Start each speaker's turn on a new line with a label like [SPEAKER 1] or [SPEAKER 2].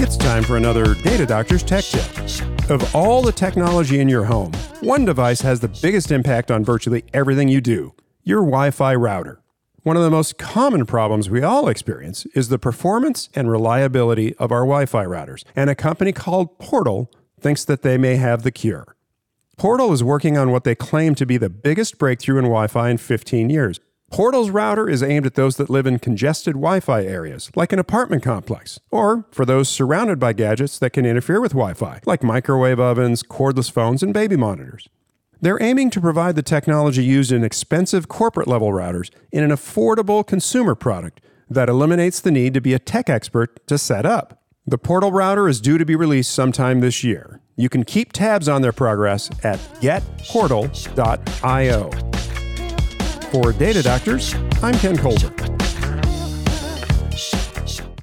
[SPEAKER 1] It's time for another Data Doctor's Tech Tip. Of all the technology in your home, one device has the biggest impact on virtually everything you do: your Wi-Fi router. One of the most common problems we all experience is the performance and reliability of our Wi-Fi routers, and a company called Portal thinks that they may have the cure. Portal is working on what they claim to be the biggest breakthrough in Wi-Fi in 15 years. Portal's router is aimed at those that live in congested Wi-Fi areas, like an apartment complex, or for those surrounded by gadgets that can interfere with Wi-Fi, like microwave ovens, cordless phones, and baby monitors. They're aiming to provide the technology used in expensive corporate-level routers in an affordable consumer product that eliminates the need to be a tech expert to set up. The Portal router is due to be released sometime this year. You can keep tabs on their progress at getportal.io. For Data Doctors, I'm Ken Colbert.